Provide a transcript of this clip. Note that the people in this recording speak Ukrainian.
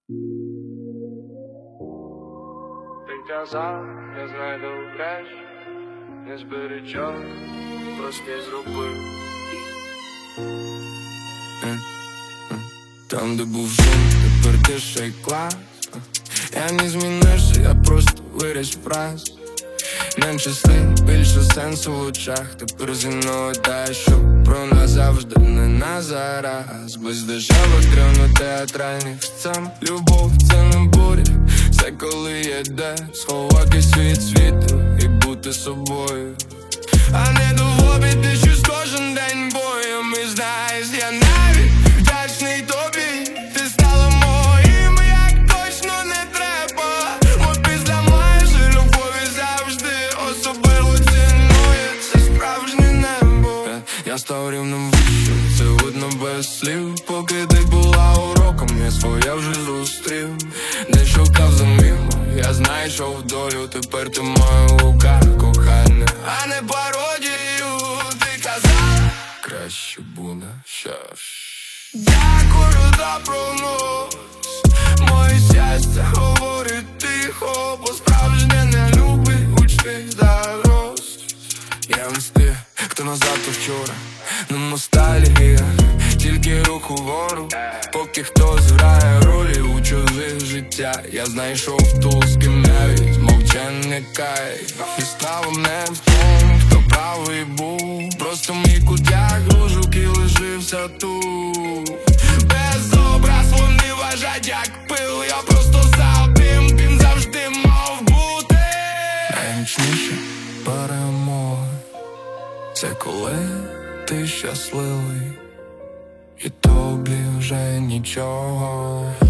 Ти казав, я знайду бреш, не зберечок, просто зробив. Там, де був шум, тепер тиша і клас. Я не змінився, я просто виріс фраз. Менше слів, більше сенсу в очах. Тепер зі мною те, що про назавжди, не на зараз. Без дешевих древно-театральних сцен. Любов — це не буря, це коли є де сховатись від світу і бути собою, а не доводити щось кожен день боєм. І знаєш, я навіть вдячний тобі. Ти стала моїм, як точно не треба. Бо після майже любові завжди особливо цінує це справжнє небо. Я став рівним вищим, це видно без слів. Поки ти була уроком, я своє вже зустрів. Не шукав заміну, я знайшов долю. Тепер ти моя рука, кохана, а не пародію. Ти казала, краще буде щас. Дякую за прогноз. Моє щастя говорить тихо, бо справжнє не любить гучних загроз. Я не з тих, хто назад то вчора, не ностальгія, тільки рух угору. Поки хтось грає ролі у чужих життя, я знайшов ту, з ким навіть мовчання кайф. І справа не в тому, хто правий був, просто мій кутяк у жуки лишився тут. Без образ вони важать як пил, я просто за тим, ким завжди мав бути. Найгучніші перемоги — це коли ти щасливий і тобі вже нічого.